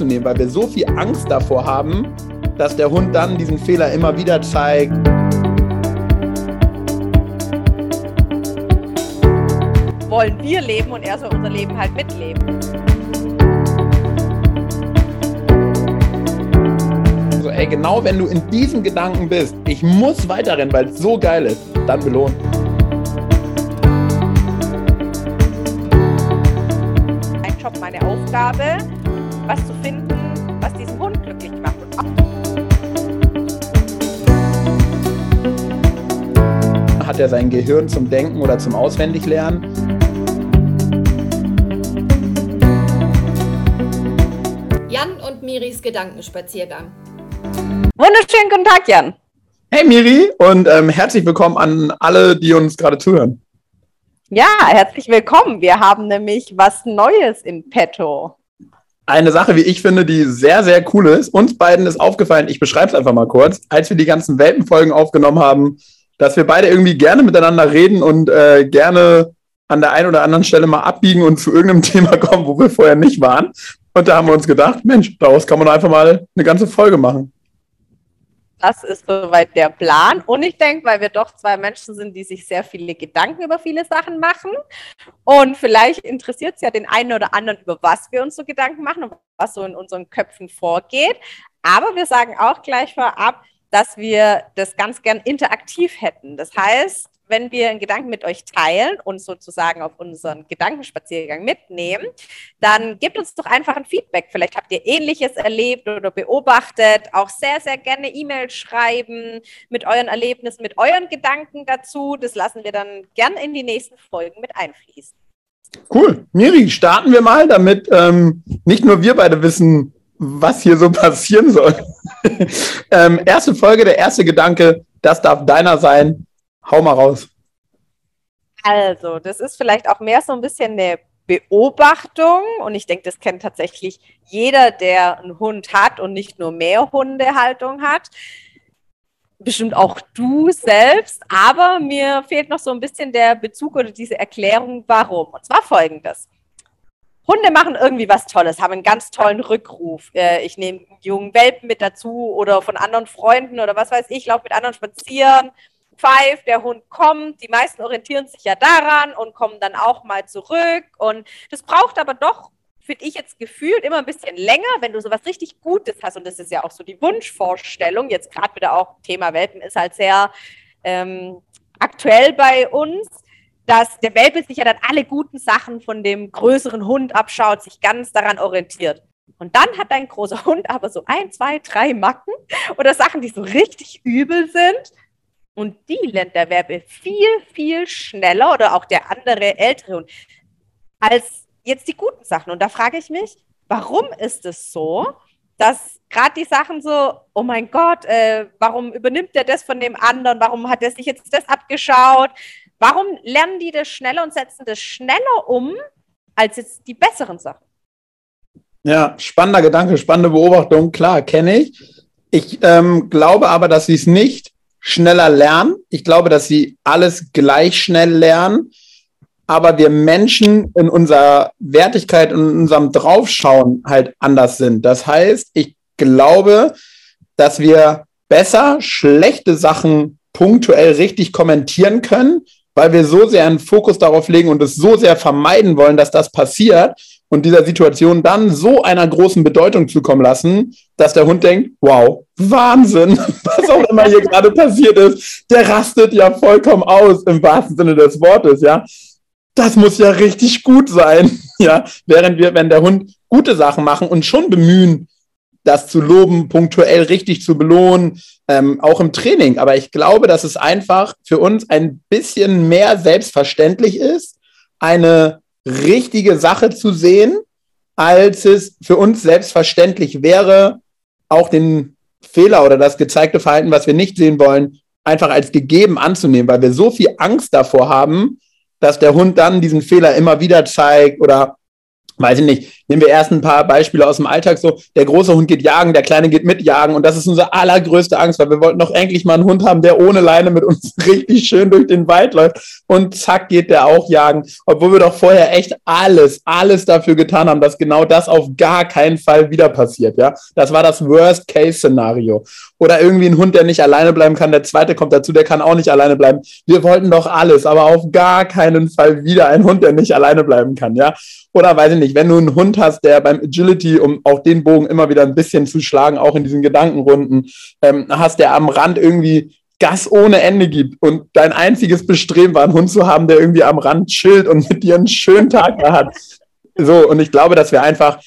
anzunehmen, weil wir so viel Angst davor haben, dass der Hund dann diesen Fehler immer wieder zeigt. Wollen wir leben und er soll unser Leben halt mitleben. So, ey, genau wenn du in diesem Gedanken bist, ich muss weiterrennen, weil es so geil ist, dann belohnen. Mein Job, meine Aufgabe, was zu finden, was diesen Hund glücklich macht. Hat er sein Gehirn zum Denken oder zum Auswendiglernen? Jan und Miris Gedankenspaziergang. Wunderschönen guten Tag, Jan. Hey Miri und herzlich willkommen an alle, die uns gerade zuhören. Ja, herzlich willkommen. Wir haben nämlich was Neues in petto. Eine Sache, wie ich finde, die sehr, sehr cool ist. Uns beiden ist aufgefallen, ich beschreibe es einfach mal kurz, als wir die ganzen Welpenfolgen aufgenommen haben, dass wir beide irgendwie gerne miteinander reden und gerne an der einen oder anderen Stelle mal abbiegen und zu irgendeinem Thema kommen, wo wir vorher nicht waren. Und da haben wir uns gedacht, Mensch, daraus kann man einfach mal eine ganze Folge machen. Das ist soweit der Plan. Und ich denke, weil wir doch zwei Menschen sind, die sich sehr viele Gedanken über viele Sachen machen. Und vielleicht interessiert es ja den einen oder anderen, über was wir uns so Gedanken machen und was so in unseren Köpfen vorgeht. Aber wir sagen auch gleich vorab, dass wir das ganz gern interaktiv hätten. Das heißt, wenn wir einen Gedanken mit euch teilen und sozusagen auf unseren Gedankenspaziergang mitnehmen, dann gebt uns doch einfach ein Feedback. Vielleicht habt ihr Ähnliches erlebt oder beobachtet. Auch sehr, sehr gerne E-Mail schreiben mit euren Erlebnissen, mit euren Gedanken dazu. Das lassen wir dann gern in die nächsten Folgen mit einfließen. Cool. Miri, starten wir mal, damit nicht nur wir beide wissen, was hier so passieren soll. Erste Folge, der erste Gedanke, das darf deiner sein. Hau mal raus. Also, das ist vielleicht auch mehr so ein bisschen eine Beobachtung und ich denke, das kennt tatsächlich jeder, der einen Hund hat und nicht nur Mehrhundehaltung hat. Bestimmt auch du selbst, aber mir fehlt noch so ein bisschen der Bezug oder diese Erklärung, warum. Und zwar folgendes. Hunde machen irgendwie was Tolles, haben einen ganz tollen Rückruf. Ich nehme einen jungen Welpen mit dazu oder von anderen Freunden oder was weiß ich, laufe mit anderen spazieren, pfeift, der Hund kommt. Die meisten orientieren sich ja daran und kommen dann auch mal zurück. Und das braucht aber doch, finde ich jetzt gefühlt, immer ein bisschen länger, wenn du sowas richtig Gutes hast. Und das ist ja auch so die Wunschvorstellung. Jetzt gerade wieder auch Thema Welpen ist halt sehr aktuell bei uns, dass der Welpe sich ja dann alle guten Sachen von dem größeren Hund abschaut, sich ganz daran orientiert. Und dann hat dein großer Hund aber so 1, 2, 3 Macken oder Sachen, die so richtig übel sind. Und die lernt der Welpe viel, viel schneller oder auch der andere ältere Hund als jetzt die guten Sachen. Und da frage ich mich, warum ist es so, dass gerade die Sachen so, oh mein Gott, warum übernimmt der das von dem anderen? Warum hat der sich jetzt das abgeschaut? Warum lernen die das schneller und setzen das schneller um, als jetzt die besseren Sachen? Ja, spannender Gedanke, spannende Beobachtung. Klar, kenne ich. Ich glaube aber, dass sie es nicht schneller lernen. Ich glaube, dass sie alles gleich schnell lernen. Aber wir Menschen in unserer Wertigkeit und in unserem Draufschauen halt anders sind. Das heißt, ich glaube, dass wir besser schlechte Sachen punktuell richtig kommentieren können, weil wir so sehr einen Fokus darauf legen und es so sehr vermeiden wollen, dass das passiert und dieser Situation dann so einer großen Bedeutung zukommen lassen, dass der Hund denkt, wow, Wahnsinn, was auch immer hier gerade passiert ist, der rastet ja vollkommen aus, im wahrsten Sinne des Wortes, ja. Das muss ja richtig gut sein, ja. Während wir, wenn der Hund gute Sachen machen und schon bemühen, das zu loben, punktuell richtig zu belohnen, auch im Training. Aber ich glaube, dass es einfach für uns ein bisschen mehr selbstverständlich ist, eine richtige Sache zu sehen, als es für uns selbstverständlich wäre, auch den Fehler oder das gezeigte Verhalten, was wir nicht sehen wollen, einfach als gegeben anzunehmen, weil wir so viel Angst davor haben, dass der Hund dann diesen Fehler immer wieder zeigt oder, weiß ich nicht, nehmen wir erst ein paar Beispiele aus dem Alltag, so der große Hund geht jagen, der kleine geht mitjagen und das ist unsere allergrößte Angst, weil wir wollten doch endlich mal einen Hund haben, der ohne Leine mit uns richtig schön durch den Wald läuft und zack geht der auch jagen, obwohl wir doch vorher echt alles dafür getan haben, dass genau das auf gar keinen Fall wieder passiert, ja. Das war das Worst-Case-Szenario. Oder irgendwie ein Hund, der nicht alleine bleiben kann, der zweite kommt dazu, der kann auch nicht alleine bleiben. Wir wollten doch alles, aber auf gar keinen Fall wieder ein Hund, der nicht alleine bleiben kann, ja. Oder weiß ich nicht, wenn du einen Hund hast, der beim Agility, um auch den Bogen immer wieder ein bisschen zu schlagen, auch in diesen Gedankenrunden, hast, der am Rand irgendwie Gas ohne Ende gibt und dein einziges Bestreben war, einen Hund zu haben, der irgendwie am Rand chillt und mit dir einen schönen Tag hat. So, und ich glaube, dass wir einfach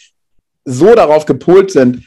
so darauf gepolt sind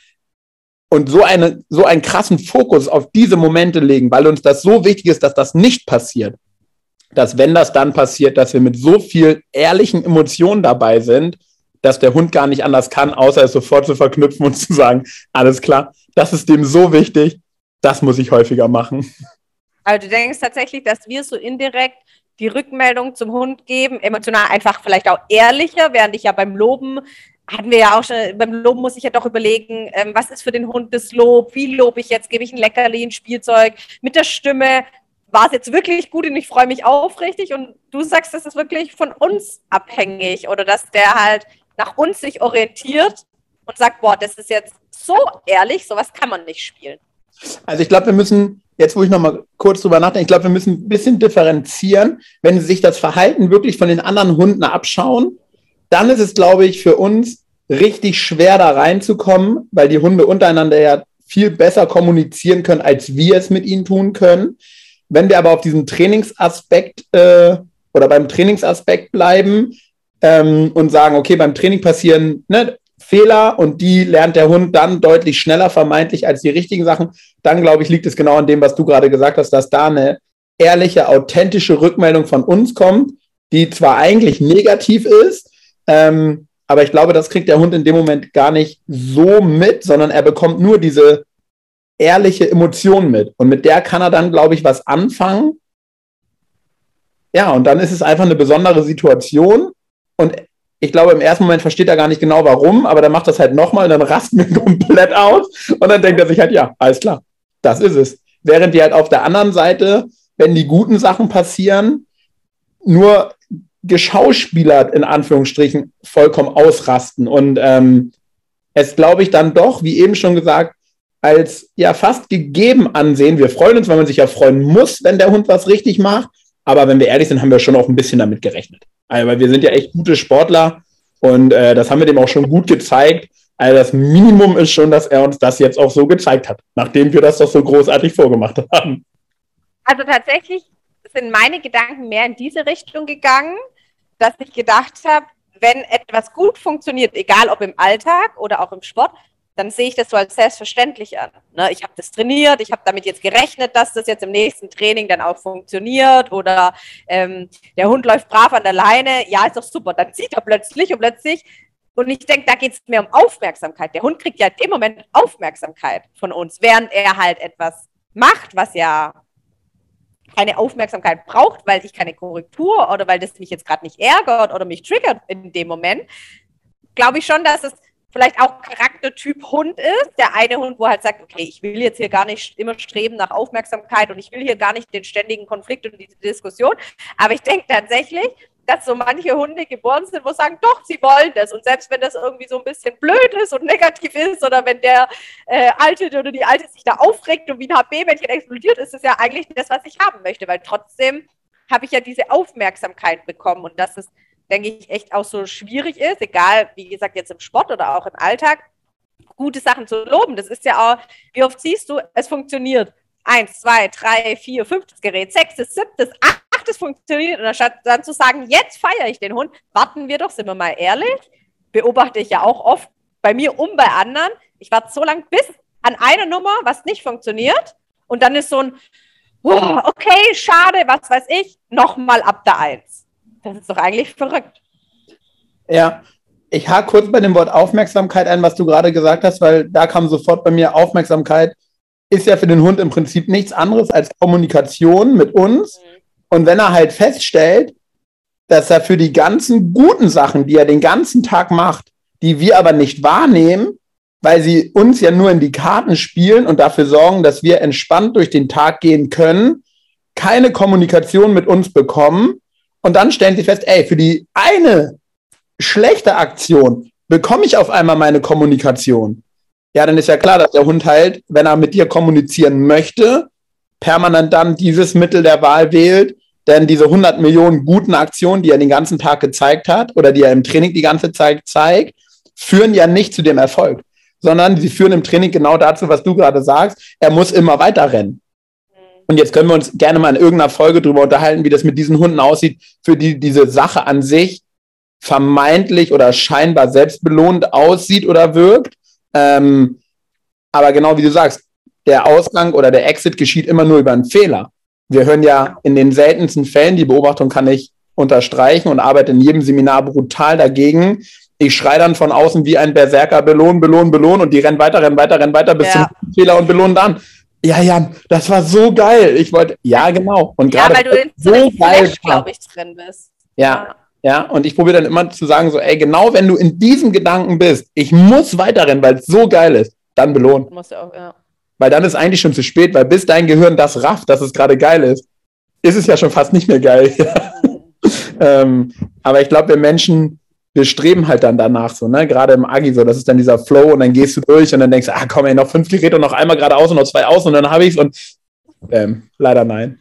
und so einen krassen Fokus auf diese Momente legen, weil uns das so wichtig ist, dass das nicht passiert, dass wenn das dann passiert, dass wir mit so viel ehrlichen Emotionen dabei sind, dass der Hund gar nicht anders kann, außer es sofort zu verknüpfen und zu sagen, alles klar, das ist dem so wichtig, das muss ich häufiger machen. Also du denkst tatsächlich, dass wir so indirekt die Rückmeldung zum Hund geben, emotional einfach vielleicht auch ehrlicher, während ich ja beim Loben, hatten wir ja auch schon, beim Loben muss ich ja doch überlegen, was ist für den Hund das Lob, wie lobe ich jetzt, gebe ich ein Leckerli, ein Spielzeug, mit der Stimme, war es jetzt wirklich gut und ich freue mich aufrichtig und du sagst, das ist wirklich von uns abhängig oder dass der halt nach uns sich orientiert und sagt, boah, das ist jetzt so ehrlich, sowas kann man nicht spielen. Also ich glaube, wir müssen, jetzt wo ich nochmal kurz drüber nachdenke, ich glaube, wir müssen ein bisschen differenzieren, wenn Sie sich das Verhalten wirklich von den anderen Hunden abschauen, dann ist es, glaube ich, für uns richtig schwer da reinzukommen, weil die Hunde untereinander ja viel besser kommunizieren können, als wir es mit ihnen tun können. Wenn wir aber auf diesem Trainingsaspekt oder beim Trainingsaspekt bleiben und sagen, okay, beim Training passieren Fehler und die lernt der Hund dann deutlich schneller vermeintlich als die richtigen Sachen, dann glaube ich, liegt es genau an dem, was du gerade gesagt hast, dass da eine ehrliche, authentische Rückmeldung von uns kommt, die zwar eigentlich negativ ist, aber ich glaube, das kriegt der Hund in dem Moment gar nicht so mit, sondern er bekommt nur diese ehrliche Emotion mit. Und mit der kann er dann, glaube ich, was anfangen. Ja, und dann ist es einfach eine besondere Situation. Und ich glaube, im ersten Moment versteht er gar nicht genau, warum, aber dann macht das halt nochmal und dann rasten wir komplett aus. Und dann denkt er sich halt, ja, alles klar, das ist es. Während die halt auf der anderen Seite, wenn die guten Sachen passieren, nur geschauspielert, in Anführungsstrichen, vollkommen ausrasten. Und es, glaube ich, dann doch, wie eben schon gesagt, als ja fast gegeben ansehen. Wir freuen uns, weil man sich ja freuen muss, wenn der Hund was richtig macht. Aber wenn wir ehrlich sind, haben wir schon auch ein bisschen damit gerechnet. Also, weil wir sind ja echt gute Sportler und das haben wir dem auch schon gut gezeigt. Also das Minimum ist schon, dass er uns das jetzt auch so gezeigt hat, nachdem wir das doch so großartig vorgemacht haben. Also tatsächlich sind meine Gedanken mehr in diese Richtung gegangen, dass ich gedacht habe, wenn etwas gut funktioniert, egal ob im Alltag oder auch im Sport, dann sehe ich das so als selbstverständlich an. Ne? Ich habe das trainiert, ich habe damit jetzt gerechnet, dass das jetzt im nächsten Training dann auch funktioniert oder der Hund läuft brav an der Leine, ja, ist doch super, dann zieht er plötzlich und ich denke, da geht es mehr um Aufmerksamkeit. Der Hund kriegt ja in dem Moment Aufmerksamkeit von uns, während er halt etwas macht, was ja keine Aufmerksamkeit braucht, weil ich keine Korrektur oder weil das mich jetzt gerade nicht ärgert oder mich triggert in dem Moment, glaube ich schon, dass es vielleicht auch Charaktertyp Hund ist. Der eine Hund, wo halt sagt, okay, ich will jetzt hier gar nicht immer streben nach Aufmerksamkeit und ich will hier gar nicht den ständigen Konflikt und diese Diskussion. Aber ich denke tatsächlich, dass so manche Hunde geboren sind, wo sagen, doch, sie wollen das. Und selbst wenn das irgendwie so ein bisschen blöd ist und negativ ist oder wenn der Alte oder die Alte sich da aufregt und wie ein HB-Männchen explodiert, ist es ja eigentlich das, was ich haben möchte. Weil trotzdem habe ich ja diese Aufmerksamkeit bekommen und das ist, denke ich, echt auch so schwierig ist, egal, wie gesagt, jetzt im Sport oder auch im Alltag, gute Sachen zu loben. Das ist ja auch, wie oft siehst du, es funktioniert. 1, 2, 3, 4, 5. Gerät, 6, 7, 8 funktioniert. Und anstatt dann zu sagen, jetzt feiere ich den Hund, warten wir doch, sind wir mal ehrlich, beobachte ich ja auch oft bei mir bei anderen. Ich warte so lange bis an einer Nummer, was nicht funktioniert. Und dann ist so ein, oh, okay, schade, was weiß ich, nochmal ab der 1. Das ist doch eigentlich verrückt. Ja, ich hake kurz bei dem Wort Aufmerksamkeit ein, was du gerade gesagt hast, weil da kam sofort bei mir Aufmerksamkeit, ist ja für den Hund im Prinzip nichts anderes als Kommunikation mit uns. Und wenn er halt feststellt, dass er für die ganzen guten Sachen, die er den ganzen Tag macht, die wir aber nicht wahrnehmen, weil sie uns ja nur in die Karten spielen und dafür sorgen, dass wir entspannt durch den Tag gehen können, keine Kommunikation mit uns bekommen und dann stellen sie fest, ey, für die eine schlechte Aktion bekomme ich auf einmal meine Kommunikation. Ja, dann ist ja klar, dass der Hund halt, wenn er mit dir kommunizieren möchte, permanent dann dieses Mittel der Wahl wählt, denn diese 100 Millionen guten Aktionen, die er den ganzen Tag gezeigt hat oder die er im Training die ganze Zeit zeigt, führen ja nicht zu dem Erfolg, sondern sie führen im Training genau dazu, was du gerade sagst, er muss immer weiter rennen. Und jetzt können wir uns gerne mal in irgendeiner Folge darüber unterhalten, wie das mit diesen Hunden aussieht, für die diese Sache an sich vermeintlich oder scheinbar selbstbelohnend aussieht oder wirkt. Aber genau wie du sagst, der Ausgang oder der Exit geschieht immer nur über einen Fehler. Wir hören ja in den seltensten Fällen, die Beobachtung kann ich unterstreichen und arbeite in jedem Seminar brutal dagegen. Ich schreie dann von außen wie ein Berserker, belohnen, belohnen, belohnen und die rennen weiter bis zum Fehler und belohnen dann. Ja, Jan, das war so geil. Ich wollte, ja, genau. Und ja, weil du in so einem Flash, glaube ich, drin bist. Ja, und ich probiere dann immer zu sagen, so, ey, genau wenn du in diesem Gedanken bist, ich muss weiterrennen, weil es so geil ist, dann belohnen. Musst du auch, ja. Weil dann ist eigentlich schon zu spät, weil bis dein Gehirn das rafft, dass es gerade geil ist es ja schon fast nicht mehr geil. Aber ich glaube, wir Menschen, wir streben halt dann danach so, ne? Gerade im Agi so, das ist dann dieser Flow und dann gehst du durch und dann denkst du, komm ey, noch 5 Geräte und noch einmal geradeaus und noch 2 aus und dann habe ich es und leider nein.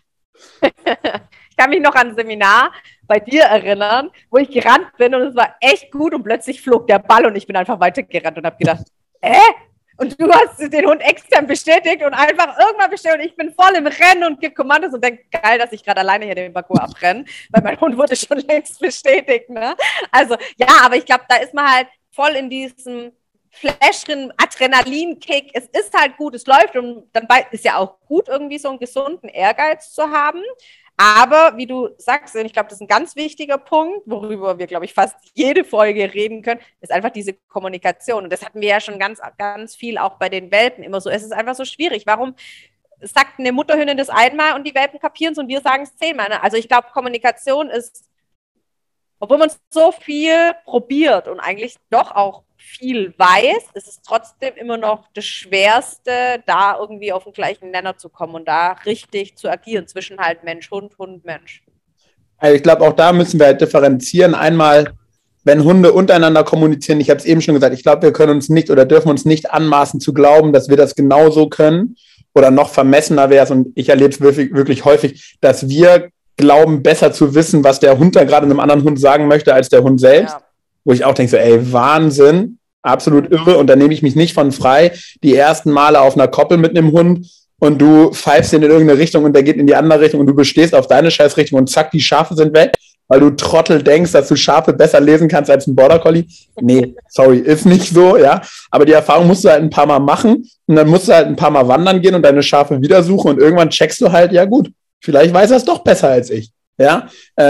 Ich kann mich noch an ein Seminar bei dir erinnern, wo ich gerannt bin und es war echt gut und plötzlich flog der Ball und ich bin einfach weitergerannt und habe gedacht, Und du hast den Hund extern bestätigt und einfach irgendwann bestätigt und ich bin voll im Rennen und gebe Kommandos und denke, geil, dass ich gerade alleine hier den Parcours abrenne, weil mein Hund wurde schon längst bestätigt, ne? Also, ja, aber ich glaube, da ist man halt voll in diesem Flash drin, Adrenalinkick, es ist halt gut, es läuft und dann ist ja auch gut, irgendwie so einen gesunden Ehrgeiz zu haben. Aber wie du sagst, und ich glaube, das ist ein ganz wichtiger Punkt, worüber wir, glaube ich, fast jede Folge reden können, ist einfach diese Kommunikation. Und das hatten wir ja schon ganz, ganz viel auch bei den Welpen immer so. Es ist einfach so schwierig. Warum sagt eine Mutterhündin das einmal und die Welpen kapieren es und wir sagen es 10-mal? Ne? Also ich glaube, Kommunikation ist, obwohl man so viel probiert und eigentlich doch auch viel weiß, ist es trotzdem immer noch das Schwerste, da irgendwie auf den gleichen Nenner zu kommen und da richtig zu agieren zwischen halt Mensch, Hund, Hund, Mensch. Also ich glaube, auch da müssen wir halt differenzieren. Einmal, wenn Hunde untereinander kommunizieren, ich habe es eben schon gesagt, ich glaube, wir können uns nicht oder dürfen uns nicht anmaßen zu glauben, dass wir das genauso können oder noch vermessener wäre es. Und ich erlebe es wirklich, wirklich häufig, dass wir glauben, besser zu wissen, was der Hund da gerade einem anderen Hund sagen möchte, als der Hund selbst. Ja. Wo ich auch denke, so, ey, Wahnsinn, absolut irre. Und da nehme ich mich nicht von frei, die ersten Male auf einer Koppel mit einem Hund und du pfeifst ihn in irgendeine Richtung und der geht in die andere Richtung und du bestehst auf deine Scheißrichtung und zack, die Schafe sind weg, weil du Trottel denkst, dass du Schafe besser lesen kannst als ein Border Collie. Nee, sorry, ist nicht so, ja. Aber die Erfahrung musst du halt ein paar Mal machen und dann musst du halt ein paar Mal wandern gehen und deine Schafe wieder suchen und irgendwann checkst du halt, ja gut, vielleicht weiß er es doch besser als ich, ja.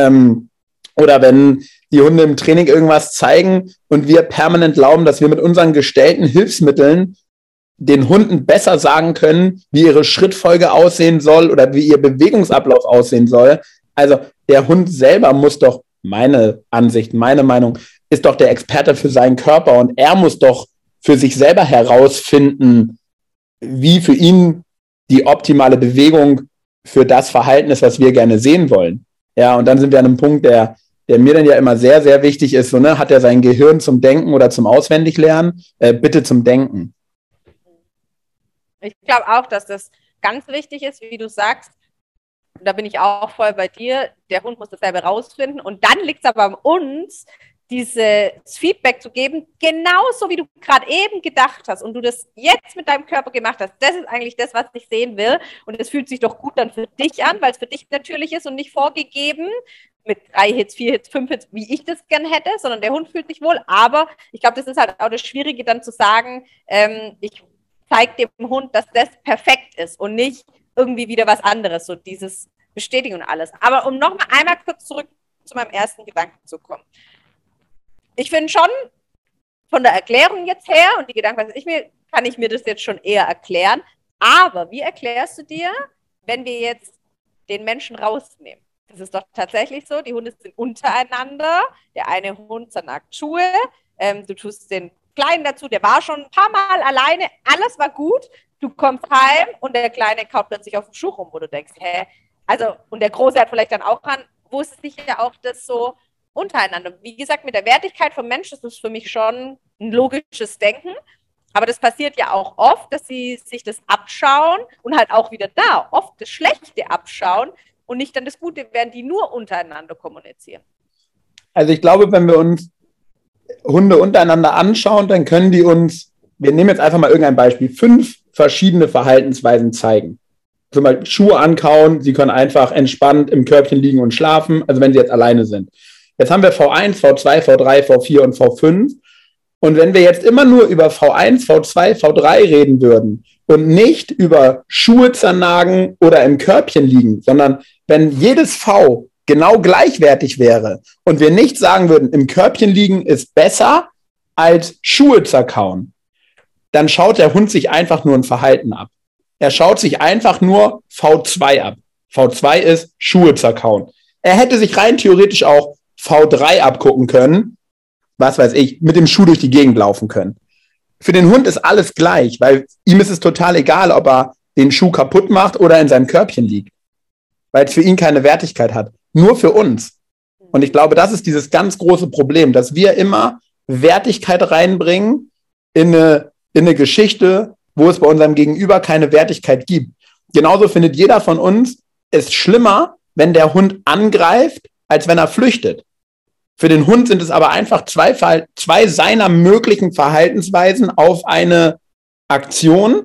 Oder wenn die Hunde im Training irgendwas zeigen und wir permanent glauben, dass wir mit unseren gestellten Hilfsmitteln den Hunden besser sagen können, wie ihre Schrittfolge aussehen soll oder wie ihr Bewegungsablauf aussehen soll. Also der Hund selber muss doch, meine Ansicht, meine Meinung, ist doch der Experte für seinen Körper und er muss doch für sich selber herausfinden, wie für ihn die optimale Bewegung für das Verhalten ist, was wir gerne sehen wollen. Ja, und dann sind wir an einem Punkt, der mir dann ja immer sehr, sehr wichtig ist, so, ne, hat er sein Gehirn zum Denken oder zum Auswendiglernen? Bitte zum Denken. Ich glaube auch, dass das ganz wichtig ist, wie du sagst, und da bin ich auch voll bei dir, der Hund muss das selber rausfinden und dann liegt es aber an uns, dieses Feedback zu geben, genauso wie du gerade eben gedacht hast und du das jetzt mit deinem Körper gemacht hast. Das ist eigentlich das, was ich sehen will und es fühlt sich doch gut dann für dich an, weil es für dich natürlich ist und nicht vorgegeben mit 3 Hits, 4 Hits, 5 Hits, wie ich das gern hätte, sondern der Hund fühlt sich wohl, aber ich glaube, das ist halt auch das Schwierige dann zu sagen, ich zeige dem Hund, dass das perfekt ist und nicht irgendwie wieder was anderes, so dieses Bestätigen und alles. Aber um nochmal einmal kurz zurück zu meinem ersten Gedanken zu kommen. Ich finde schon, von der Erklärung jetzt her und die Gedanken, was ich mir, kann ich mir das jetzt schon eher erklären. Aber wie erklärst du dir, wenn wir jetzt den Menschen rausnehmen? Das ist doch tatsächlich so, die Hunde sind untereinander, der eine Hund zernagt Schuhe, du tust den Kleinen dazu, der war schon ein paar Mal alleine, alles war gut, du kommst heim und der Kleine kaut plötzlich auf dem Schuh rum, wo du denkst, hä? Also, und der Große hat vielleicht dann auch ran, wusste sich ja auch das so untereinander. Wie gesagt, mit der Wertigkeit vom Menschen ist das für mich schon ein logisches Denken, aber das passiert ja auch oft, dass sie sich das abschauen und halt auch wieder da oft das Schlechte abschauen und nicht dann das Gute, während die nur untereinander kommunizieren. Also ich glaube, wenn wir uns Hunde untereinander anschauen, dann können die uns, wir nehmen jetzt einfach mal irgendein Beispiel, 5 verschiedene Verhaltensweisen zeigen. Zum Beispiel Schuhe ankauen, sie können einfach entspannt im Körbchen liegen und schlafen, also wenn sie jetzt alleine sind. Jetzt haben wir V1, V2, V3, V4 und V5. Und wenn wir jetzt immer nur über V1, V2, V3 reden würden und nicht über Schuhe zernagen oder im Körbchen liegen, sondern wenn jedes V genau gleichwertig wäre und wir nicht sagen würden, im Körbchen liegen ist besser als Schuhe zerkauen, dann schaut der Hund sich einfach nur ein Verhalten ab. Er schaut sich einfach nur V2 ab. V2 ist Schuhe zerkauen. Er hätte sich rein theoretisch auch V3 abgucken können, was weiß ich, mit dem Schuh durch die Gegend laufen können. Für den Hund ist alles gleich, weil ihm ist es total egal, ob er den Schuh kaputt macht oder in seinem Körbchen liegt, weil es für ihn keine Wertigkeit hat. Nur für uns. Und ich glaube, das ist dieses ganz große Problem, dass wir immer Wertigkeit reinbringen in eine Geschichte, wo es bei unserem Gegenüber keine Wertigkeit gibt. Genauso findet jeder von uns es schlimmer, wenn der Hund angreift, als wenn er flüchtet. Für den Hund sind es aber einfach zwei seiner möglichen Verhaltensweisen auf eine Aktion.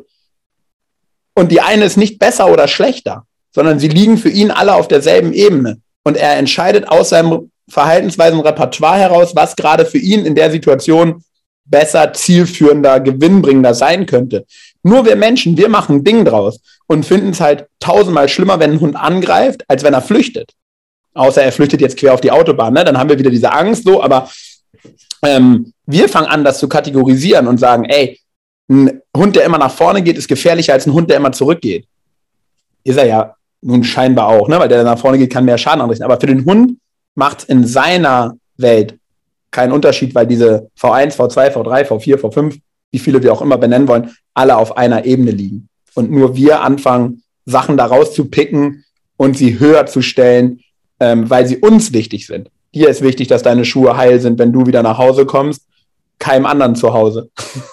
Und die eine ist nicht besser oder schlechter, sondern sie liegen für ihn alle auf derselben Ebene. Und er entscheidet aus seinem Verhaltensweisen-Repertoire heraus, was gerade für ihn in der Situation besser, zielführender, gewinnbringender sein könnte. Nur wir Menschen, wir machen ein Ding draus und finden es halt 1000-mal schlimmer, wenn ein Hund angreift, als wenn er flüchtet. Außer er flüchtet jetzt quer auf die Autobahn, ne? Dann haben wir wieder diese Angst, so, aber wir fangen an, das zu kategorisieren und sagen, ey, ein Hund, der immer nach vorne geht, ist gefährlicher als ein Hund, der immer zurückgeht. Ist er ja nun scheinbar auch, ne? Weil der nach vorne geht, kann mehr Schaden anrichten. Aber für den Hund macht es in seiner Welt keinen Unterschied, weil diese V1, V2, V3, V4, V5, wie viele wir auch immer benennen wollen, alle auf einer Ebene liegen. Und nur wir anfangen, Sachen daraus zu picken und sie höher zu stellen, weil sie uns wichtig sind. Dir ist wichtig, dass deine Schuhe heil sind, wenn du wieder nach Hause kommst, keinem anderen zu Hause.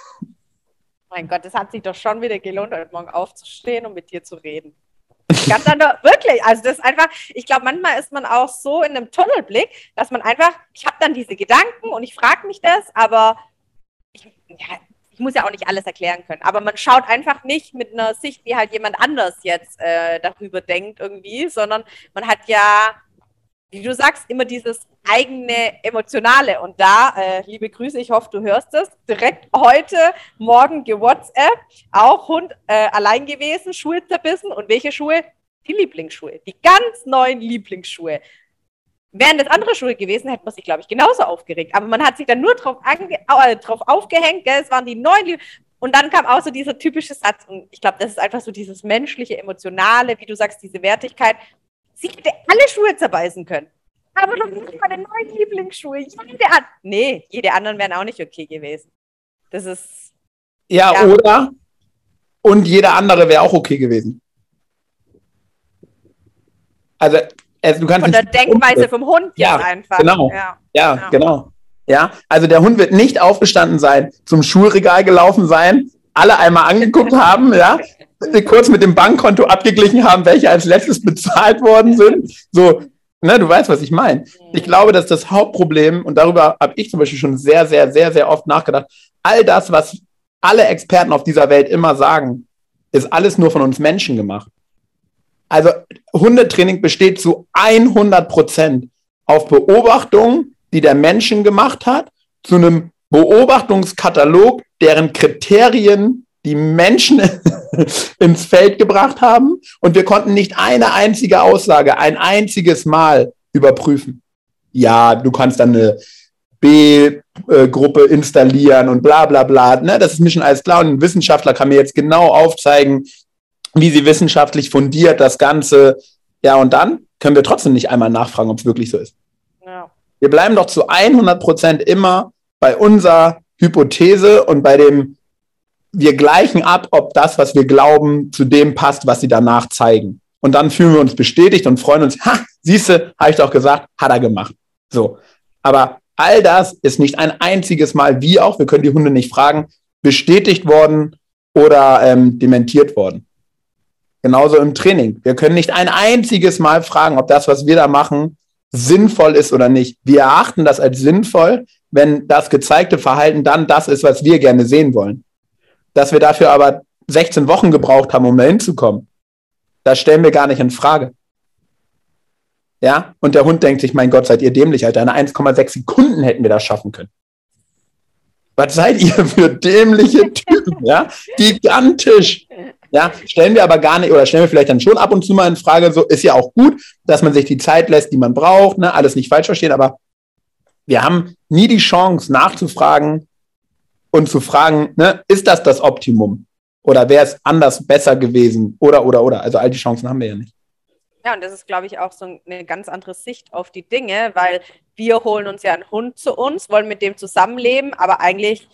Mein Gott, es hat sich doch schon wieder gelohnt, heute Morgen aufzustehen und mit dir zu reden. Ganz anders, wirklich. Also das ist einfach, ich glaube, manchmal ist man auch so in einem Tunnelblick, dass man einfach, ich habe dann diese Gedanken und ich frage mich das, aber ich muss ja auch nicht alles erklären können. Aber man schaut einfach nicht mit einer Sicht, wie halt jemand anders jetzt darüber denkt irgendwie, sondern man hat ja, wie du sagst, immer dieses eigene Emotionale. Und da, liebe Grüße, ich hoffe, du hörst es, direkt heute Morgen WhatsApp, auch Hund allein gewesen, Schuhe zerbissen. Und welche Schuhe? Die Lieblingsschuhe, die ganz neuen Lieblingsschuhe. Wären das andere Schuhe gewesen, hätte man sich, glaube ich, genauso aufgeregt. Aber man hat sich dann nur drauf aufgehängt, gell? Es waren die neuen Und dann kam auch so dieser typische Satz. Und ich glaube, das ist einfach so dieses menschliche, emotionale, wie du sagst, diese Wertigkeit. Sie hätte alle Schuhe zerbeißen können. Aber doch nicht meine neuen Lieblingsschuhe. Jede anderen wären auch nicht okay gewesen. Das ist... Ja, oder? Und jeder andere wäre auch okay gewesen. Also du kannst von der Denkweise vom Hund ja, jetzt einfach. Genau. Ja, genau. Ja, also der Hund wird nicht aufgestanden sein, zum Schulregal gelaufen sein, alle einmal angeguckt haben, ja, kurz mit dem Bankkonto abgeglichen haben, welche als letztes bezahlt worden sind. So, ne, du weißt, was ich meine. Ich glaube, dass das Hauptproblem, und darüber habe ich zum Beispiel schon sehr, sehr, sehr, sehr oft nachgedacht, all das, was alle Experten auf dieser Welt immer sagen, ist alles nur von uns Menschen gemacht. Also Hundetraining besteht zu 100% auf Beobachtungen, die der Menschen gemacht hat, zu einem Beobachtungskatalog, deren Kriterien die Menschen ins Feld gebracht haben. Und wir konnten nicht eine einzige Aussage ein einziges Mal überprüfen. Ja, du kannst dann eine B-Gruppe installieren und bla bla bla. Ne? Das ist mir schon alles klar. Und ein Wissenschaftler kann mir jetzt genau aufzeigen, wie sie wissenschaftlich fundiert das Ganze. Ja, und dann können wir trotzdem nicht einmal nachfragen, ob es wirklich so ist. Ja. Wir bleiben doch zu 100% immer bei unserer Hypothese und bei dem, wir gleichen ab, ob das, was wir glauben, zu dem passt, was sie danach zeigen. Und dann fühlen wir uns bestätigt und freuen uns, siehste, habe ich doch gesagt, hat er gemacht. So. Aber all das ist nicht ein einziges Mal, wie auch, wir können die Hunde nicht fragen, bestätigt worden oder dementiert worden. Genauso im Training. Wir können nicht ein einziges Mal fragen, ob das, was wir da machen, sinnvoll ist oder nicht. Wir erachten das als sinnvoll, wenn das gezeigte Verhalten dann das ist, was wir gerne sehen wollen. Dass wir dafür aber 16 Wochen gebraucht haben, um da hinzukommen, das stellen wir gar nicht in Frage. Ja? Und der Hund denkt sich, mein Gott, seid ihr dämlich, Alter. In 1,6 Sekunden hätten wir das schaffen können. Was seid ihr für dämliche Typen? Ja? Gigantisch. Ja? Stellen wir aber gar nicht, oder stellen wir vielleicht dann schon ab und zu mal in Frage, so ist ja auch gut, dass man sich die Zeit lässt, die man braucht, ne? Alles nicht falsch verstehen, aber wir haben nie die Chance nachzufragen und zu fragen, ne, ist das Optimum? Oder wäre es anders besser gewesen? Oder. Also all die Chancen haben wir ja nicht. Ja, und das ist, glaube ich, auch so eine ganz andere Sicht auf die Dinge, weil wir holen uns ja einen Hund zu uns, wollen mit dem zusammenleben, aber eigentlich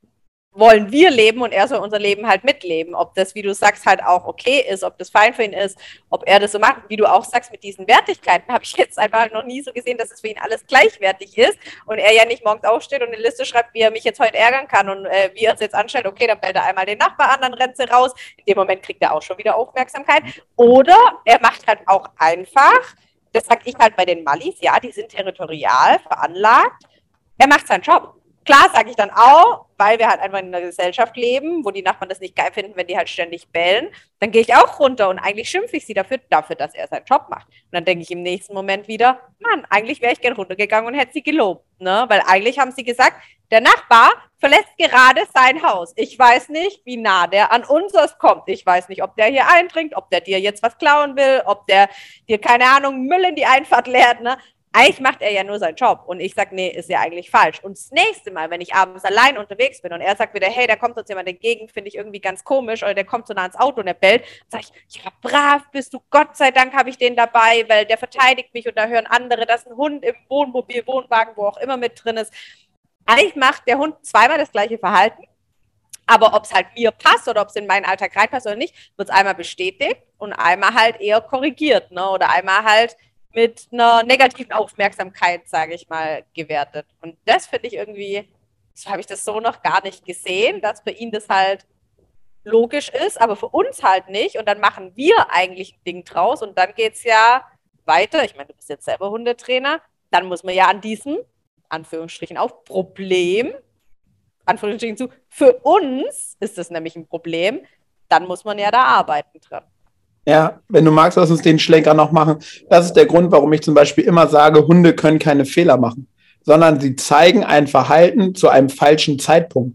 wollen wir leben und er soll unser Leben halt mitleben. Ob das, wie du sagst, halt auch okay ist, ob das fein für ihn ist, ob er das so macht. Wie du auch sagst, mit diesen Wertigkeiten habe ich jetzt einfach noch nie so gesehen, dass es für ihn alles gleichwertig ist und er ja nicht morgens aufsteht und eine Liste schreibt, wie er mich jetzt heute ärgern kann und wie er es jetzt anstellt. Okay, dann bellt er einmal den Nachbar an, dann rennt sie raus. In dem Moment kriegt er auch schon wieder Aufmerksamkeit. Oder er macht halt auch einfach, das sage ich halt bei den Mallis, ja, die sind territorial veranlagt. Er macht seinen Job. Klar, sage ich dann auch, weil wir halt einfach in einer Gesellschaft leben, wo die Nachbarn das nicht geil finden, wenn die halt ständig bellen, dann gehe ich auch runter und eigentlich schimpfe ich sie dafür, dass er seinen Job macht. Und dann denke ich im nächsten Moment wieder, Mann, eigentlich wäre ich gern runtergegangen und hätte sie gelobt, ne? Weil eigentlich haben sie gesagt, der Nachbar verlässt gerade sein Haus. Ich weiß nicht, wie nah der an unseres kommt. Ich weiß nicht, ob der hier eindringt, ob der dir jetzt was klauen will, ob der dir, keine Ahnung, Müll in die Einfahrt leert, ne? Eigentlich macht er ja nur seinen Job und ich sage, nee, ist ja eigentlich falsch. Und das nächste Mal, wenn ich abends allein unterwegs bin und er sagt wieder, hey, da kommt uns jemand entgegen, finde ich irgendwie ganz komisch, oder der kommt so nah ans Auto und der bellt, sage ich, ja, brav bist du, Gott sei Dank habe ich den dabei, weil der verteidigt mich und da hören andere, dass ein Hund im Wohnmobil, Wohnwagen, wo auch immer mit drin ist. Eigentlich macht der Hund zweimal das gleiche Verhalten, aber ob es halt mir passt oder ob es in meinen Alltag reinpasst oder nicht, wird es einmal bestätigt und einmal halt eher korrigiert, ne? Oder einmal halt mit einer negativen Aufmerksamkeit, sage ich mal, gewertet. Und das finde ich irgendwie, so habe ich das so noch gar nicht gesehen, dass für ihn das halt logisch ist, aber für uns halt nicht. Und dann machen wir eigentlich ein Ding draus und dann geht es ja weiter. Ich meine, du bist jetzt selber Hundetrainer. Dann muss man ja an diesem, Anführungsstrichen auf, Problem, Anführungsstrichen zu, für uns ist das nämlich ein Problem, dann muss man ja da arbeiten dran. Ja, wenn du magst, lass uns den Schlenker noch machen. Das ist der Grund, warum ich zum Beispiel immer sage, Hunde können keine Fehler machen, sondern sie zeigen ein Verhalten zu einem falschen Zeitpunkt.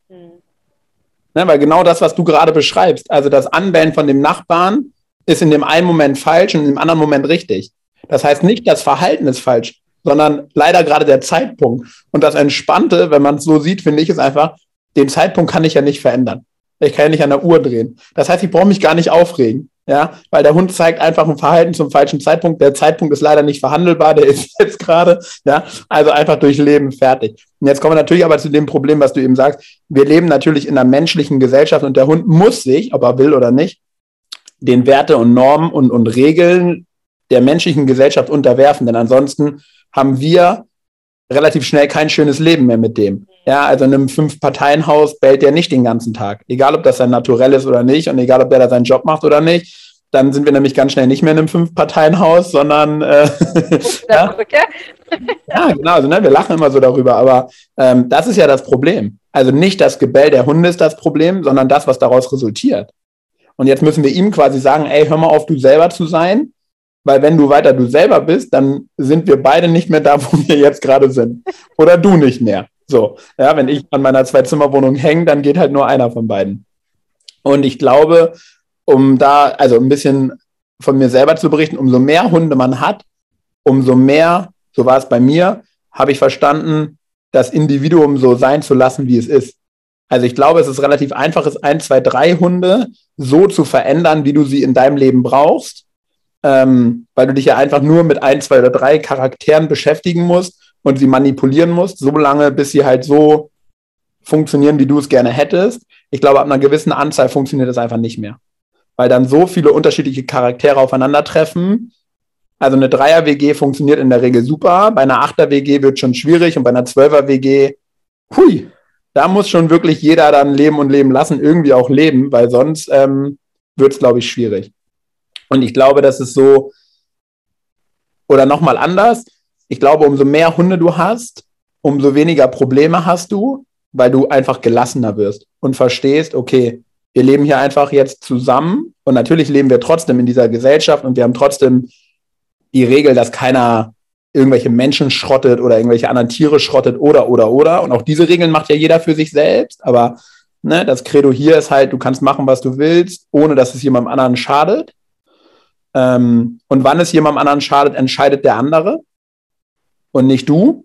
Ne, weil genau das, was du gerade beschreibst, also das Anbellen von dem Nachbarn ist in dem einen Moment falsch und im anderen Moment richtig. Das heißt nicht, das Verhalten ist falsch, sondern leider gerade der Zeitpunkt. Und das Entspannte, wenn man es so sieht, finde ich, ist einfach, den Zeitpunkt kann ich ja nicht verändern. Ich kann ja nicht an der Uhr drehen. Das heißt, ich brauche mich gar nicht aufregen. Ja, weil der Hund zeigt einfach ein Verhalten zum falschen Zeitpunkt. Der Zeitpunkt ist leider nicht verhandelbar, der ist jetzt gerade, ja, also einfach durchleben, fertig. Und jetzt kommen wir natürlich aber zu dem Problem, was du eben sagst. Wir leben natürlich in einer menschlichen Gesellschaft und der Hund muss sich, ob er will oder nicht, den Werte und Normen und Regeln der menschlichen Gesellschaft unterwerfen, denn ansonsten haben wir relativ schnell kein schönes Leben mehr mit dem. Ja, also in einem 5-Parteien-Haus bellt der nicht den ganzen Tag. Egal, ob das sein Naturell ist oder nicht und egal, ob der da seinen Job macht oder nicht. Dann sind wir nämlich ganz schnell nicht mehr in einem 5-Parteien-Haus, sondern ja, genau, also, ne, wir lachen immer so darüber, aber das ist ja das Problem. Also nicht das Gebell der Hunde ist das Problem, sondern das, was daraus resultiert. Und jetzt müssen wir ihm quasi sagen, ey, hör mal auf, du selber zu sein, weil wenn du weiter du selber bist, dann sind wir beide nicht mehr da, wo wir jetzt gerade sind. Oder du nicht mehr. So, ja, wenn ich an meiner 2-Zimmer-Wohnung hänge, dann geht halt nur einer von beiden. Und ich glaube, um da, also ein bisschen von mir selber zu berichten, umso mehr Hunde man hat, umso mehr, so war es bei mir, habe ich verstanden, das Individuum so sein zu lassen, wie es ist. Also ich glaube, es ist relativ einfach, es 1, 2, 3 Hunde so zu verändern, wie du sie in deinem Leben brauchst, weil du dich ja einfach nur mit 1, 2 oder 3 Charakteren beschäftigen musst und sie manipulieren musst, so lange, bis sie halt so funktionieren, wie du es gerne hättest. Ich glaube, ab einer gewissen Anzahl funktioniert das einfach nicht mehr. Weil dann so viele unterschiedliche Charaktere aufeinandertreffen. Also eine Dreier-WG funktioniert in der Regel super, bei einer Achter-WG wird es schon schwierig und bei einer Zwölfer-WG, hui, da muss schon wirklich jeder dann leben und leben lassen, irgendwie auch leben, weil sonst wird es, glaube ich, schwierig. Und ich glaube, das ist so, oder nochmal anders, ich glaube, umso mehr Hunde du hast, umso weniger Probleme hast du, weil du einfach gelassener wirst und verstehst, okay, wir leben hier einfach jetzt zusammen und natürlich leben wir trotzdem in dieser Gesellschaft und wir haben trotzdem die Regel, dass keiner irgendwelche Menschen schrottet oder irgendwelche anderen Tiere schrottet oder. Und auch diese Regeln macht ja jeder für sich selbst, aber ne, das Credo hier ist halt, du kannst machen, was du willst, ohne dass es jemandem anderen schadet. Und wann es jemandem anderen schadet, entscheidet der andere und nicht du.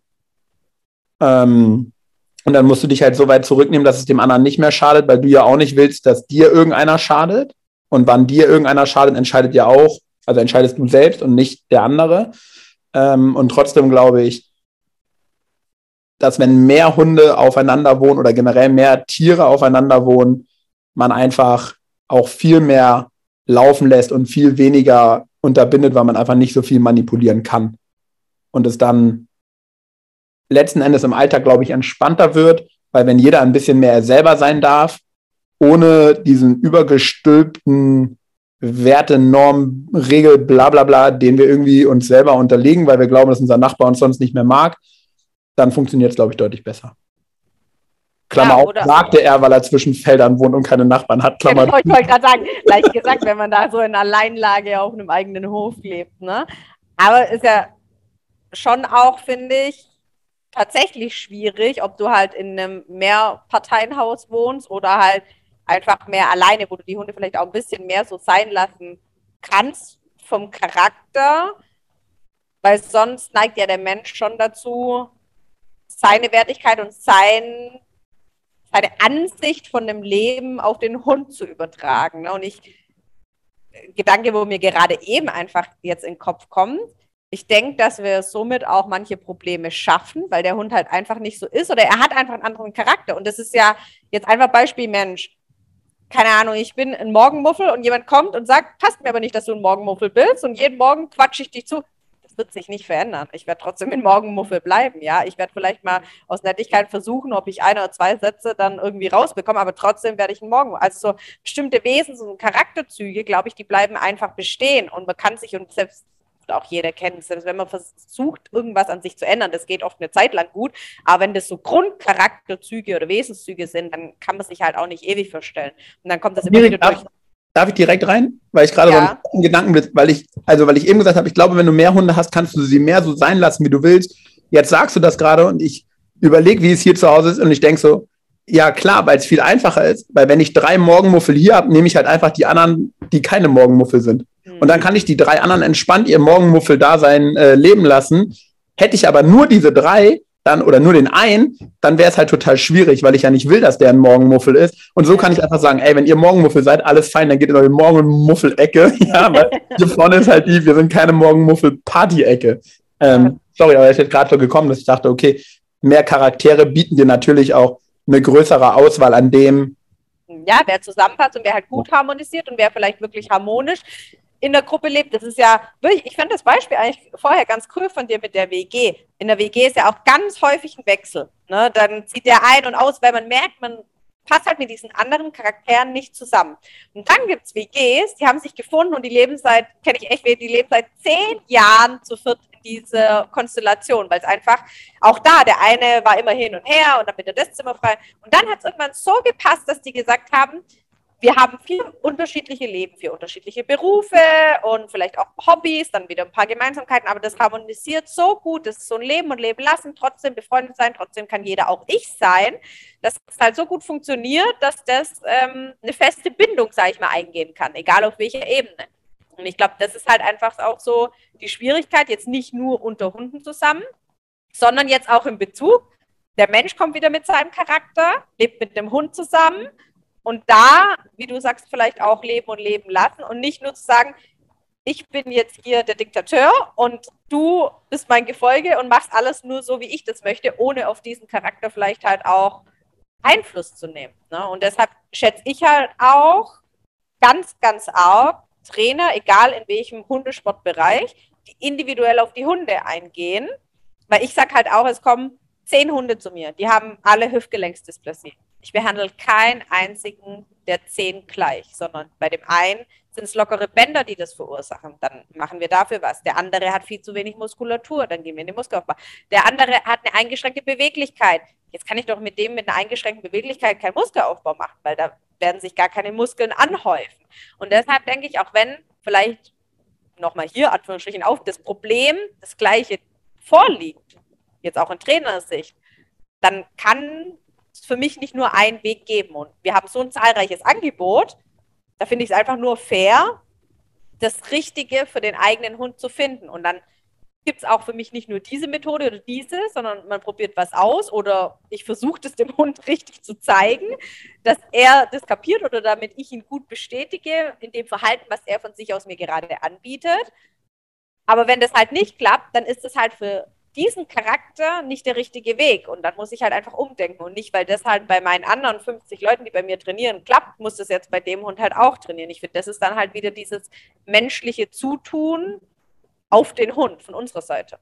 Und dann musst du dich halt so weit zurücknehmen, dass es dem anderen nicht mehr schadet, weil du ja auch nicht willst, dass dir irgendeiner schadet. Und wann dir irgendeiner schadet, entscheidet ja auch, also entscheidest du selbst und nicht der andere. Und trotzdem glaube ich, dass wenn mehr Hunde aufeinander wohnen oder generell mehr Tiere aufeinander wohnen, man einfach auch viel mehr laufen lässt und viel weniger unterbindet, weil man einfach nicht so viel manipulieren kann. Und es dann letzten Endes im Alltag, glaube ich, entspannter wird, weil wenn jeder ein bisschen mehr er selber sein darf, ohne diesen übergestülpten Werte, Norm, Regel, bla bla bla, den wir irgendwie uns selber unterlegen, weil wir glauben, dass unser Nachbar uns sonst nicht mehr mag, dann funktioniert es, glaube ich, deutlich besser. Klammer auf, sagte er, weil er zwischen Feldern wohnt und keine Nachbarn hat. Klammer. Genau, ich wollte gerade sagen, leicht gesagt, wenn man da so in Alleinlage auf einem eigenen Hof lebt, ne? Aber ist ja schon auch, finde ich, tatsächlich schwierig, ob du halt in einem Mehrparteienhaus wohnst oder halt einfach mehr alleine, wo du die Hunde vielleicht auch ein bisschen mehr so sein lassen kannst vom Charakter, weil sonst neigt ja der Mensch schon dazu, seine Wertigkeit und seine Ansicht von dem Leben auf den Hund zu übertragen. Und Gedanke, wo mir gerade eben einfach jetzt in den Kopf kommt, ich denke, dass wir somit auch manche Probleme schaffen, weil der Hund halt einfach nicht so ist oder er hat einfach einen anderen Charakter. Und das ist ja jetzt einfach Beispiel Mensch. Keine Ahnung, ich bin ein Morgenmuffel und jemand kommt und sagt, passt mir aber nicht, dass du ein Morgenmuffel bist und jeden Morgen quatsche ich dich zu. Das wird sich nicht verändern. Ich werde trotzdem ein Morgenmuffel bleiben, ja. Ich werde vielleicht mal aus Nettigkeit versuchen, ob ich 1 oder 2 Sätze dann irgendwie rausbekomme, aber trotzdem werde ich ein Morgenmuffel. Also so bestimmte Wesens- und Charakterzüge, glaube ich, die bleiben einfach bestehen und man kann sich und selbst auch jeder kennt, selbst wenn man versucht, irgendwas an sich zu ändern, das geht oft eine Zeit lang gut, aber wenn das so Grundcharakterzüge oder Wesenszüge sind, dann kann man sich halt auch nicht ewig verstellen. Und dann kommt das immer wieder durch. Darf ich direkt rein? Weil ich gerade so einen Gedanken bin, weil ich eben gesagt habe, ich glaube, wenn du mehr Hunde hast, kannst du sie mehr so sein lassen, wie du willst. Jetzt sagst du das gerade und ich überlege, wie es hier zu Hause ist und ich denke so, ja klar, weil es viel einfacher ist, weil wenn ich 3 Morgenmuffel hier habe, nehme ich halt einfach die anderen, die keine Morgenmuffel sind. Und dann kann ich die 3 anderen entspannt ihr Morgenmuffel-Dasein leben lassen. Hätte ich aber nur diese 3, dann oder nur den einen, dann wäre es halt total schwierig, weil ich ja nicht will, dass der ein Morgenmuffel ist. Und so kann ich einfach sagen, ey, wenn ihr Morgenmuffel seid, alles fein, dann geht in eure Morgenmuffel-Ecke. Ja, weil hier vorne ist halt wir sind keine Morgenmuffel-Party-Ecke. Sorry, aber ich bin gerade so gekommen, dass ich dachte, okay, mehr Charaktere bieten dir natürlich auch eine größere Auswahl an dem. Ja, wer zusammenpasst und wer halt gut harmonisiert und wer vielleicht wirklich harmonisch in der Gruppe lebt. Das ist ja wirklich, ich fand das Beispiel eigentlich vorher ganz cool von dir mit der WG. In der WG ist ja auch ganz häufig ein Wechsel. Ne? Dann zieht der ein und aus, weil man merkt, man passt halt mit diesen anderen Charakteren nicht zusammen. Und dann gibt es WGs, die haben sich gefunden und die leben kenne ich echt, die leben seit 10 Jahren zu viert in dieser Konstellation, weil es einfach, auch da, der eine war immer hin und her und dann wird das Zimmer frei. Und dann hat es irgendwann so gepasst, dass die gesagt haben, wir haben 4 unterschiedliche Leben, 4 unterschiedliche Berufe und vielleicht auch Hobbys, dann wieder ein paar Gemeinsamkeiten, aber das harmonisiert so gut, das ist so ein Leben und Leben lassen, trotzdem befreundet sein, trotzdem kann jeder auch ich sein, dass es halt so gut funktioniert, dass das eine feste Bindung, sage ich mal, eingehen kann, egal auf welcher Ebene. Und ich glaube, das ist halt einfach auch so die Schwierigkeit, jetzt nicht nur unter Hunden zusammen, sondern jetzt auch im Bezug. Der Mensch kommt wieder mit seinem Charakter, lebt mit dem Hund zusammen. Und da, wie du sagst, vielleicht auch leben und leben lassen und nicht nur zu sagen, ich bin jetzt hier der Diktator und du bist mein Gefolge und machst alles nur so, wie ich das möchte, ohne auf diesen Charakter vielleicht halt auch Einfluss zu nehmen. Ne? Und deshalb schätze ich halt auch ganz, ganz arg Trainer, egal in welchem Hundesportbereich, die individuell auf die Hunde eingehen, weil ich sage halt auch, es kommen 10 Hunde zu mir, die haben alle Hüftgelenksdysplasie. Ich behandle keinen einzigen der 10 gleich, sondern bei dem einen sind es lockere Bänder, die das verursachen. Dann machen wir dafür was. Der andere hat viel zu wenig Muskulatur, dann gehen wir in den Muskelaufbau. Der andere hat eine eingeschränkte Beweglichkeit. Jetzt kann ich doch mit dem mit einer eingeschränkten Beweglichkeit keinen Muskelaufbau machen, weil da werden sich gar keine Muskeln anhäufen. Und deshalb denke ich, auch wenn vielleicht nochmal hier, Anführungsstrichen, auf das Problem das Gleiche vorliegt, jetzt auch in Trainersicht, dann kann es für mich nicht nur einen Weg geben. Und wir haben so ein zahlreiches Angebot, da finde ich es einfach nur fair, das Richtige für den eigenen Hund zu finden. Und dann gibt es auch für mich nicht nur diese Methode oder diese, sondern man probiert was aus oder ich versuche das dem Hund richtig zu zeigen, dass er das kapiert oder damit ich ihn gut bestätige in dem Verhalten, was er von sich aus mir gerade anbietet. Aber wenn das halt nicht klappt, dann ist das halt für diesen Charakter nicht der richtige Weg. Und dann muss ich halt einfach umdenken. Und nicht, weil das halt bei meinen anderen 50 Leuten, die bei mir trainieren, klappt, muss das jetzt bei dem Hund halt auch trainieren. Ich finde, das ist dann halt wieder dieses menschliche Zutun auf den Hund von unserer Seite.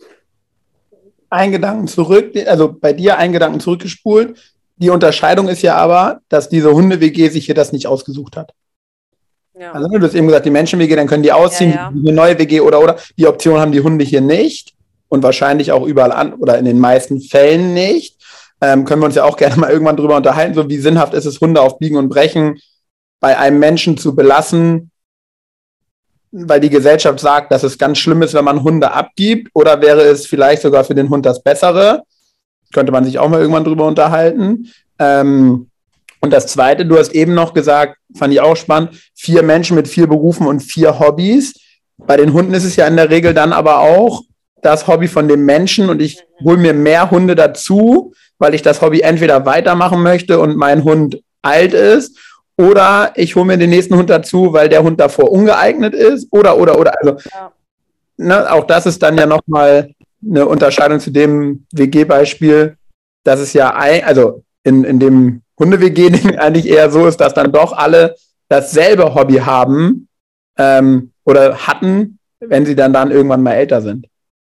Ein Gedanken zurück, also bei dir ein Gedanken zurückgespult. Die Unterscheidung ist ja aber, dass diese Hunde-WG sich hier das nicht ausgesucht hat. Ja. Also du hast eben gesagt, die Menschen-WG, dann können die ausziehen, ja. Eine neue WG oder. Die Option haben die Hunde hier nicht und wahrscheinlich auch überall an oder in den meisten Fällen nicht. Können wir uns ja auch gerne mal irgendwann drüber unterhalten, so wie sinnhaft ist es, Hunde auf Biegen und Brechen bei einem Menschen zu belassen, weil die Gesellschaft sagt, dass es ganz schlimm ist, wenn man Hunde abgibt, oder wäre es vielleicht sogar für den Hund das Bessere? Könnte man sich auch mal irgendwann drüber unterhalten. Und das Zweite, du hast eben noch gesagt, fand ich auch spannend, 4 Menschen mit 4 Berufen und 4 Hobbys. Bei den Hunden ist es ja in der Regel dann aber auch das Hobby von dem Menschen und ich hole mir mehr Hunde dazu, weil ich das Hobby entweder weitermachen möchte und mein Hund alt ist, oder ich hole mir den nächsten Hund dazu, weil der Hund davor ungeeignet ist, oder. Also, ja. Ne, auch das ist dann ja nochmal eine Unterscheidung zu dem WG-Beispiel, dass es ja, also in dem Hunde-WG eigentlich eher so ist, dass dann doch alle dasselbe Hobby haben oder hatten, wenn sie dann irgendwann mal älter sind.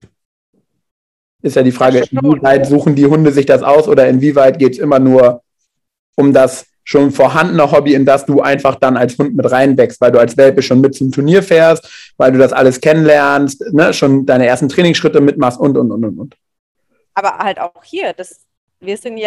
Ist ja die Frage, inwieweit suchen die Hunde sich das aus oder inwieweit geht es immer nur um das schon vorhandene Hobby, in das du einfach dann als Hund mit reinwächst, weil du als Welpe schon mit zum Turnier fährst, weil du das alles kennenlernst, ne, schon deine ersten Trainingsschritte mitmachst und. Aber halt auch hier, wir sind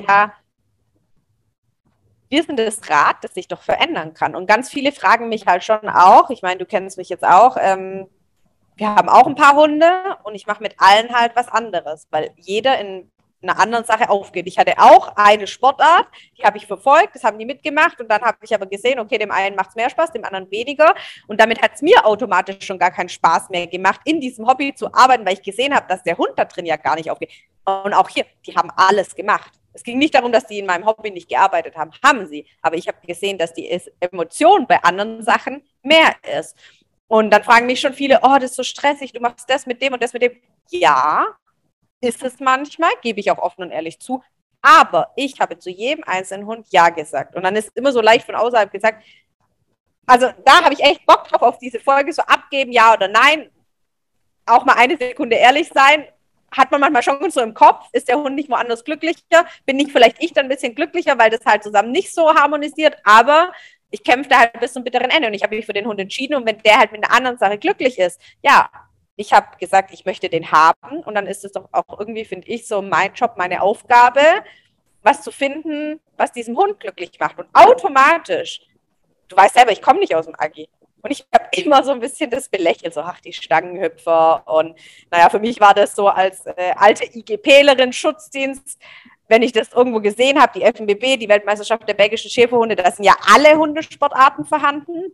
das Rad, das sich doch verändern kann. Und ganz viele fragen mich halt schon auch, ich meine, du kennst mich jetzt auch, wir haben auch ein paar Hunde und ich mache mit allen halt was anderes, weil jeder in einer anderen Sache aufgeht. Ich hatte auch eine Sportart, die habe ich verfolgt, das haben die mitgemacht und dann habe ich aber gesehen, okay, dem einen macht es mehr Spaß, dem anderen weniger und damit hat es mir automatisch schon gar keinen Spaß mehr gemacht, in diesem Hobby zu arbeiten, weil ich gesehen habe, dass der Hund da drin ja gar nicht aufgeht. Und auch hier, die haben alles gemacht. Es ging nicht darum, dass die in meinem Hobby nicht gearbeitet haben, haben sie, aber ich habe gesehen, dass die Emotion bei anderen Sachen mehr ist. Und dann fragen mich schon viele, oh, das ist so stressig, du machst das mit dem und das mit dem. Ja, ist es manchmal, gebe ich auch offen und ehrlich zu. Aber ich habe zu jedem einzelnen Hund Ja gesagt. Und dann ist immer so leicht von außerhalb gesagt, also da habe ich echt Bock drauf auf diese Folge, so abgeben, ja oder nein. Auch mal eine Sekunde ehrlich sein. Hat man manchmal schon so im Kopf, ist der Hund nicht woanders glücklicher? Bin nicht vielleicht ich dann ein bisschen glücklicher, weil das halt zusammen nicht so harmonisiert, aber ich kämpfe da halt bis zum bitteren Ende und ich habe mich für den Hund entschieden und wenn der halt mit einer anderen Sache glücklich ist, ja, ich habe gesagt, ich möchte den haben und dann ist es doch auch irgendwie, finde ich, so mein Job, meine Aufgabe, was zu finden, was diesen Hund glücklich macht und automatisch, du weißt selber, ich komme nicht aus dem Agi. Und ich habe immer so ein bisschen das belächelt, so, ach, die Stangenhüpfer. Und naja, für mich war das so als alte IGPlerin, Schutzdienst, wenn ich das irgendwo gesehen habe, die FNBB, die Weltmeisterschaft der belgischen Schäferhunde, da sind ja alle Hundesportarten vorhanden.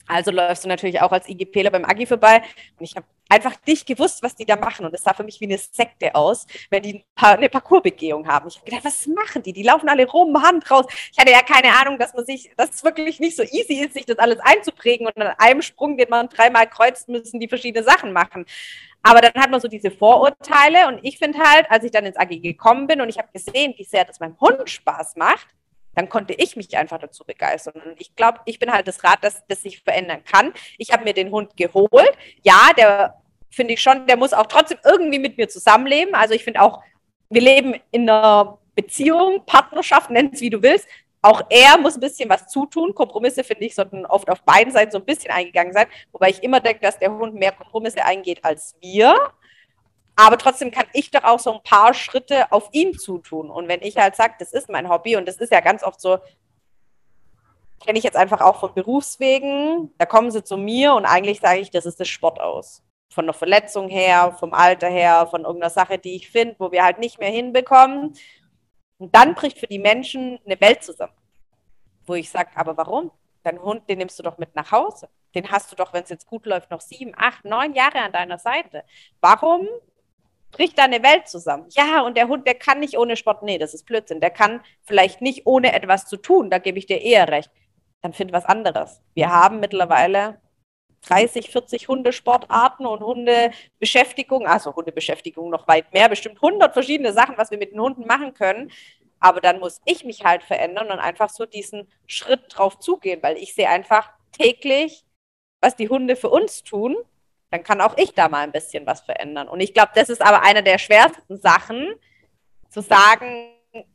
Also läufst du natürlich auch als IGPler beim Agi vorbei. Und ich habe einfach nicht gewusst, was die da machen. Und es sah für mich wie eine Sekte aus, wenn die eine Parcoursbegehung haben. Ich habe gedacht, was machen die? Die laufen alle rum, Hand raus. Ich hatte ja keine Ahnung, dass es wirklich nicht so easy ist, sich das alles einzuprägen. Und an einem Sprung, den man 3-mal kreuzt, müssen die verschiedene Sachen machen. Aber dann hat man so diese Vorurteile. Und ich finde halt, als ich dann ins Agi gekommen bin und ich habe gesehen, wie sehr das meinem Hund Spaß macht, dann konnte ich mich einfach dazu begeistern. Und ich glaube, ich bin halt das Rad, das sich verändern kann. Ich habe mir den Hund geholt. Ja, der finde ich schon, der muss auch trotzdem irgendwie mit mir zusammenleben. Also ich finde auch, wir leben in einer Beziehung, Partnerschaft, nenn es wie du willst. Auch er muss ein bisschen was zutun. Kompromisse, finde ich, sollten oft auf beiden Seiten so ein bisschen eingegangen sein. Wobei ich immer denke, dass der Hund mehr Kompromisse eingeht als wir. Aber trotzdem kann ich doch auch so ein paar Schritte auf ihn zutun. Und wenn ich halt sage, das ist mein Hobby, und das ist ja ganz oft so, kenne ich jetzt einfach auch von Berufswegen, da kommen sie zu mir und eigentlich sage ich, das ist das Sport aus. Von der Verletzung her, vom Alter her, von irgendeiner Sache, die ich finde, wo wir halt nicht mehr hinbekommen. Und dann bricht für die Menschen eine Welt zusammen. Wo ich sage, aber warum? Dein Hund, den nimmst du doch mit nach Hause. Den hast du doch, wenn es jetzt gut läuft, noch 7, 8, 9 Jahre an deiner Seite. Warum bricht da eine Welt zusammen? Ja, und der Hund, der kann nicht ohne Sport. Nee, das ist Blödsinn. Der kann vielleicht nicht ohne etwas zu tun. Da gebe ich dir eher recht. Dann find was anderes. Wir haben mittlerweile 30, 40 Hundesportarten und Hundebeschäftigung. Also Hundebeschäftigung noch weit mehr. Bestimmt 100 verschiedene Sachen, was wir mit den Hunden machen können. Aber dann muss ich mich halt verändern und einfach so diesen Schritt drauf zugehen. Weil ich sehe einfach täglich, was die Hunde für uns tun. Dann kann auch ich da mal ein bisschen was verändern. Und ich glaube, das ist aber eine der schwersten Sachen, zu sagen,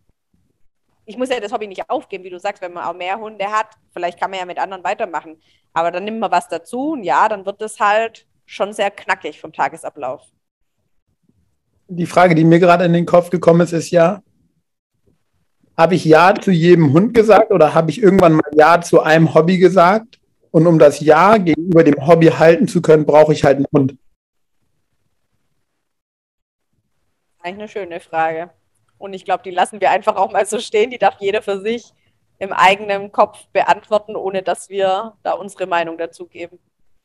ich muss ja das Hobby nicht aufgeben, wie du sagst, wenn man auch mehr Hunde hat, vielleicht kann man ja mit anderen weitermachen. Aber dann nimmt man was dazu und ja, dann wird es halt schon sehr knackig vom Tagesablauf. Die Frage, die mir gerade in den Kopf gekommen ist ja, habe ich Ja zu jedem Hund gesagt oder habe ich irgendwann mal Ja zu einem Hobby gesagt? Und um das Ja gegenüber dem Hobby halten zu können, brauche ich halt einen Hund. Eigentlich eine schöne Frage. Und ich glaube, die lassen wir einfach auch mal so stehen. Die darf jeder für sich im eigenen Kopf beantworten, ohne dass wir da unsere Meinung dazu geben.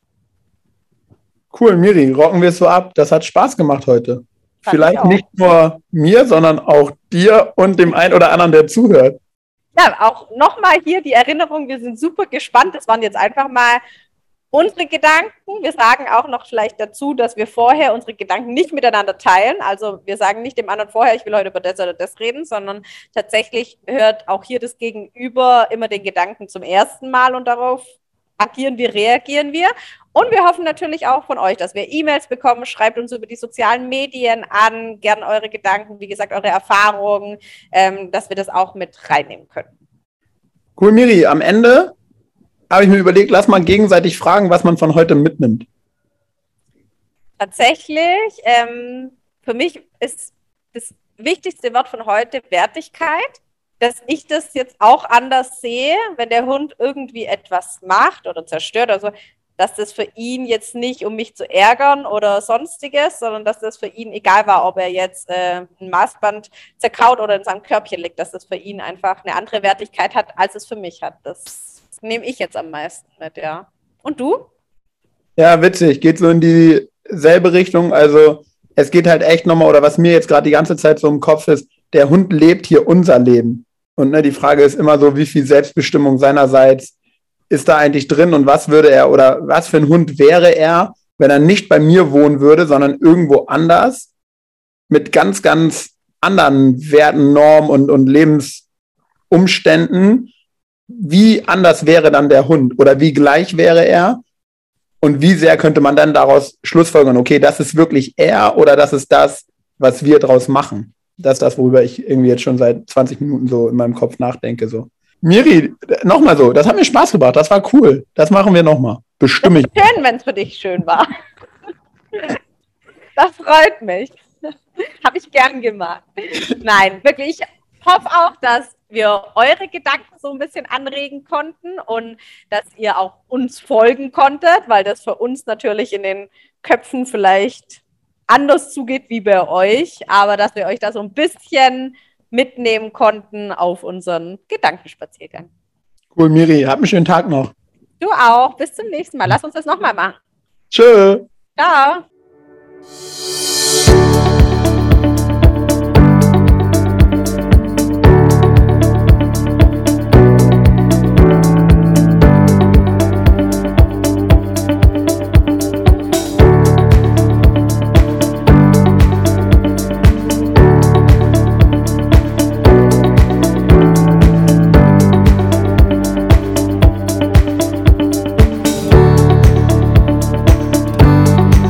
Cool, Miri, rocken wir es so ab. Das hat Spaß gemacht heute. Vielleicht nicht nur mir, sondern auch dir und dem einen oder anderen, der zuhört. Ja, auch nochmal hier die Erinnerung, wir sind super gespannt. Das waren jetzt einfach mal unsere Gedanken. Wir sagen auch noch vielleicht dazu, dass wir vorher unsere Gedanken nicht miteinander teilen. Also wir sagen nicht dem anderen vorher, ich will heute über das oder das reden, sondern tatsächlich hört auch hier das Gegenüber immer den Gedanken zum ersten Mal und darauf agieren wir, reagieren wir. Und wir hoffen natürlich auch von euch, dass wir E-Mails bekommen. Schreibt uns über die sozialen Medien an, gern eure Gedanken, wie gesagt, eure Erfahrungen, dass wir das auch mit reinnehmen können. Cool, Miri. Am Ende habe ich mir überlegt, lass mal gegenseitig fragen, was man von heute mitnimmt. Tatsächlich, für mich ist das wichtigste Wort von heute Wertigkeit, dass ich das jetzt auch anders sehe, wenn der Hund irgendwie etwas macht oder zerstört oder so, dass das für ihn jetzt nicht, um mich zu ärgern oder sonstiges, sondern dass das für ihn egal war, ob er jetzt ein Maßband zerkaut oder in seinem Körbchen liegt, dass das für ihn einfach eine andere Wertigkeit hat, als es für mich hat. Das nehme ich jetzt am meisten mit, ja. Und du? Ja, witzig. Geht so in dieselbe Richtung. Also es geht halt echt nochmal, oder was mir jetzt gerade die ganze Zeit so im Kopf ist, der Hund lebt hier unser Leben. Und die Frage ist immer so, wie viel Selbstbestimmung seinerseits ist da eigentlich drin und was würde er oder was für ein Hund wäre er, wenn er nicht bei mir wohnen würde, sondern irgendwo anders mit ganz, ganz anderen Werten, Normen und Lebensumständen. Wie anders wäre dann der Hund oder wie gleich wäre er? Und wie sehr könnte man dann daraus schlussfolgern, okay, das ist wirklich er oder das ist das, was wir draus machen? Das ist das, worüber ich irgendwie jetzt schon seit 20 Minuten so in meinem Kopf nachdenke. So. Miri, nochmal so, das hat mir Spaß gebracht, das war cool. Das machen wir nochmal. Bestimme ich. Schön, wenn es für dich schön war. Das freut mich. Habe ich gern gemacht. Nein, wirklich, ich hoffe auch, dass wir eure Gedanken so ein bisschen anregen konnten und dass ihr auch uns folgen konntet, weil das für uns natürlich in den Köpfen vielleicht anders zugeht wie bei euch, aber dass wir euch da so ein bisschen mitnehmen konnten auf unseren Gedankenspaziergang. Cool, Miri, habt einen schönen Tag noch. Du auch. Bis zum nächsten Mal. Lass uns das nochmal machen. Tschö. Ciao.